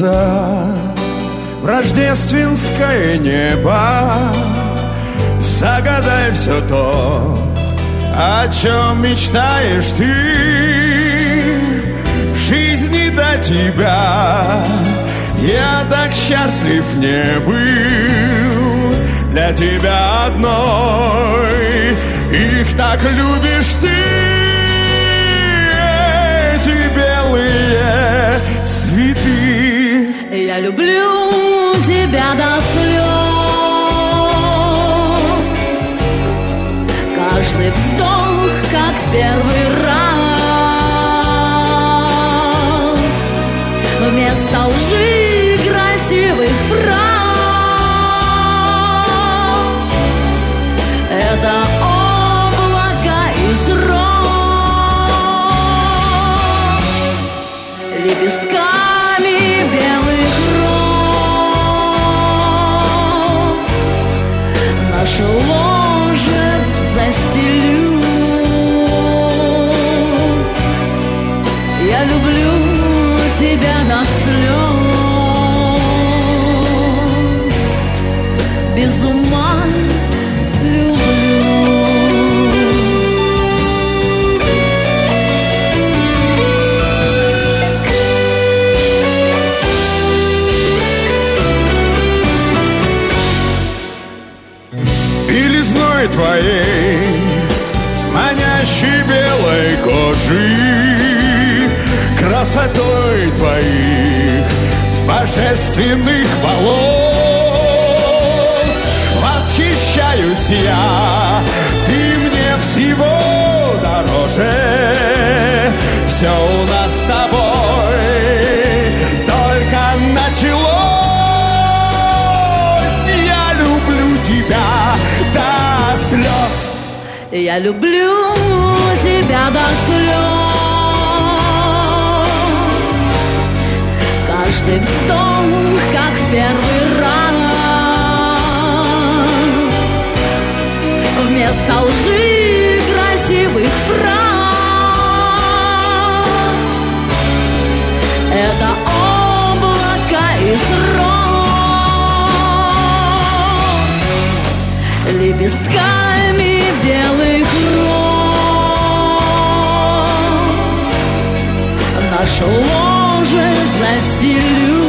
глаза в рождественское небо. Загадай все то, о чем мечтаешь ты. Жизни до тебя я так счастлив не был. Для тебя одной их так любишь ты. Эти белые цветы. Я люблю тебя до слез. Каждый вздох, как первый раз. Вместо лжи красивых фраз. Это облако из роз. Лепестками белых роз наше ложе застелю. Я люблю тебя до слез, без ума люблю. Белизной твоей, манящей белой кожи, красотой твоих божественных волос восхищаюсь я. Ты мне всего дороже. Все у нас с тобой только началось. Я люблю тебя до слез. Я люблю тебя до слез. Каждый вздох, как первый раз. Вместо лжи красивых фраз. Это облако из роз. Лепестками белых роз наше ложе застелю.